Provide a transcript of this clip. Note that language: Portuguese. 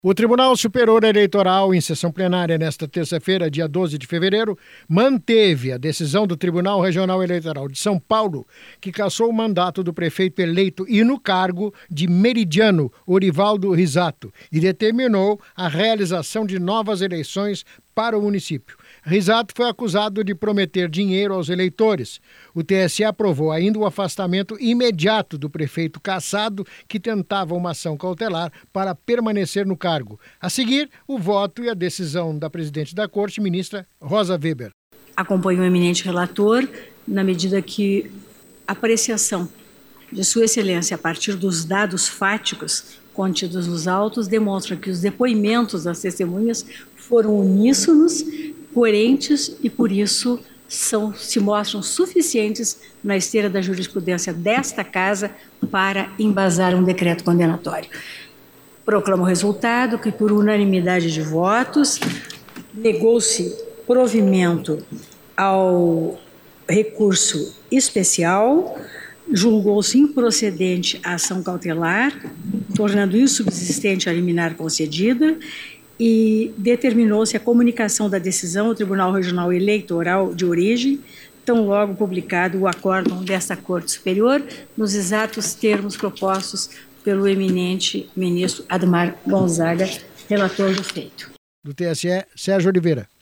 O Tribunal Superior Eleitoral, em sessão plenária nesta terça-feira, dia 12 de fevereiro, manteve a decisão do Tribunal Regional Eleitoral de São Paulo, que cassou o mandato do prefeito eleito e no cargo de Meridiano, Orivaldo Risato, e determinou a realização de novas eleições para o município. Risato foi acusado de prometer dinheiro aos eleitores. O TSE aprovou ainda o afastamento imediato do prefeito cassado, que tentava uma ação cautelar para permanecer no cargo. A seguir, o voto e a decisão da presidente da Corte, ministra Rosa Weber. Acompanho o eminente relator na medida que a apreciação de Sua Excelência a partir dos dados fáticos contidos nos autos demonstra que os depoimentos das testemunhas foram uníssonos, coerentes e, por isso, se mostram suficientes na esteira da jurisprudência desta Casa para embasar um decreto condenatório. Proclamo o resultado que, por unanimidade de votos, negou-se provimento ao recurso especial, julgou-se improcedente a ação cautelar, tornando insubsistente a liminar concedida, e determinou-se a comunicação da decisão ao Tribunal Regional Eleitoral de origem, tão logo publicado o acórdão desta Corte Superior, nos exatos termos propostos pelo eminente ministro Admar Gonzaga, relator do feito. Do TSE, Sérgio Oliveira.